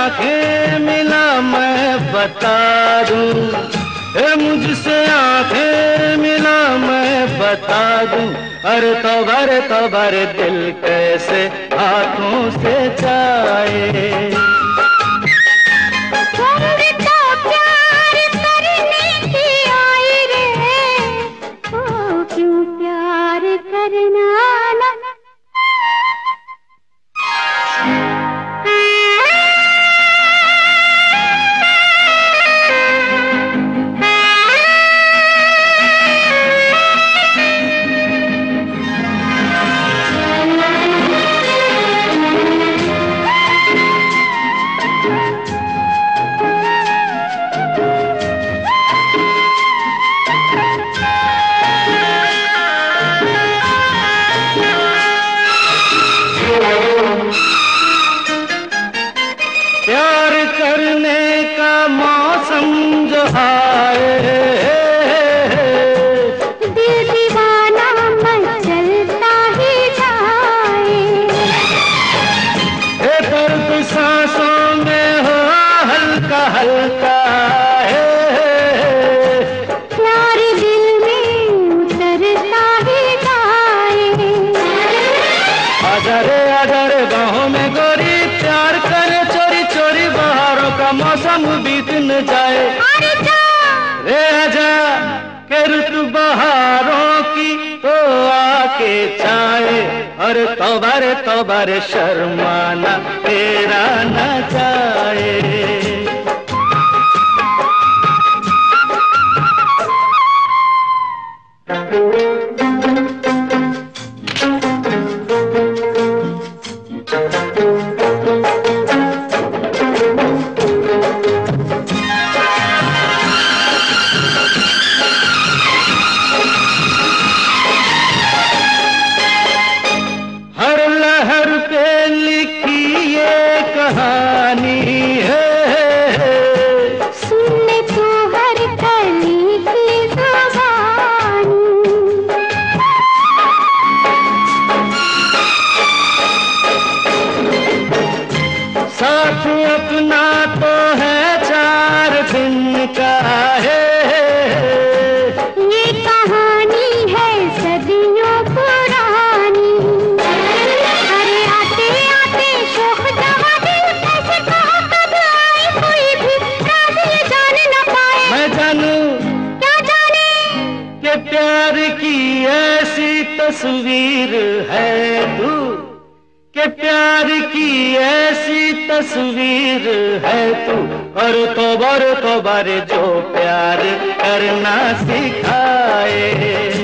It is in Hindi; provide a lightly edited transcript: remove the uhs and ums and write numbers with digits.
आंखें मिला मैं बता दूं, मुझसे आंखें मिला मैं बता दूं। अरे तौबा रे दिल कैसे हाथों से जाए। प्यार करने का मौसम जो आए, दिल दीवाना मचलता ही जाए। दर्द सांसों में हो हल्का हल्का, प्यार दिल में उतरता ही जाए। आजा रे बाहों में गोरी, प्यार करे चोरी चोरी, बहारों का मौसम बीत न जाए। रे आजा के ऋतु बहारों की तो आके छाए। और तौबा रे शर्माना तेरा न जाए। हर लहर पे लिखी ये कहानी है, सुन तू हर कली की ज़ुबानी। साथ अपना तो है 4 दिन का है, ये कहानी है सदियों पुरानी। अरे आते आते शोख जहाँ दिल कैसे कहा कब आए, कोई भी राज ये जान न पाए। मैं जानूं क्या जाने कि प्यार की ऐसी तस्वीर है तू, कि प्यार की ऐसी तस्वीर है तू। और तौबा रे जो प्यार करना सिखाए।